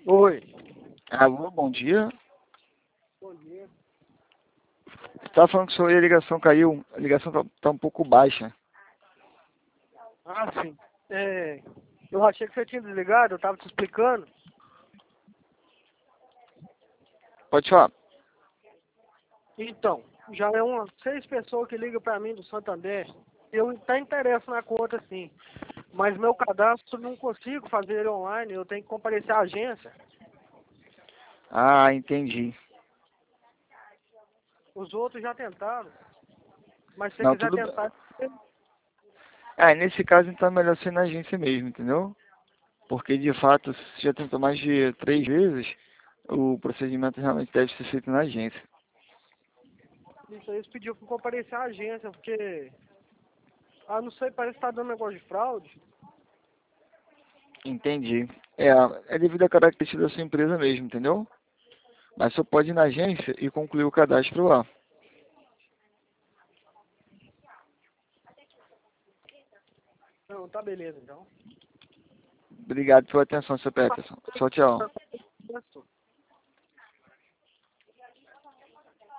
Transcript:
Oi. Alô, bom dia. Bom dia. Você estava falando que sua ligação caiu, a ligação tá um pouco baixa. Ah, sim. Eu achei que você tinha desligado, eu tava te explicando. Pode falar. Então, já é umas 6 pessoas que ligam pra mim do Santander. Eu até interesso na conta, sim. Mas meu cadastro não consigo fazer ele online, eu tenho que comparecer à agência. Ah, entendi. Os outros já tentaram. Mas se você Não, quiser tudo bem. tentar, Nesse caso então é melhor ser na agência mesmo, entendeu? Porque de fato, se você já tentou mais de 3 vezes, o procedimento realmente deve ser feito na agência. isso aí eles pediram pra eu comparecer à agência, porque... Ah, não sei, parece que tá dando negócio de fraude. Entendi. É devido à característica da sua empresa mesmo, entendeu? Mas só pode ir na agência e concluir o cadastro lá. Não, tá beleza, então. Obrigado pela atenção, seu Peterson. Tchau, tchau. Tá,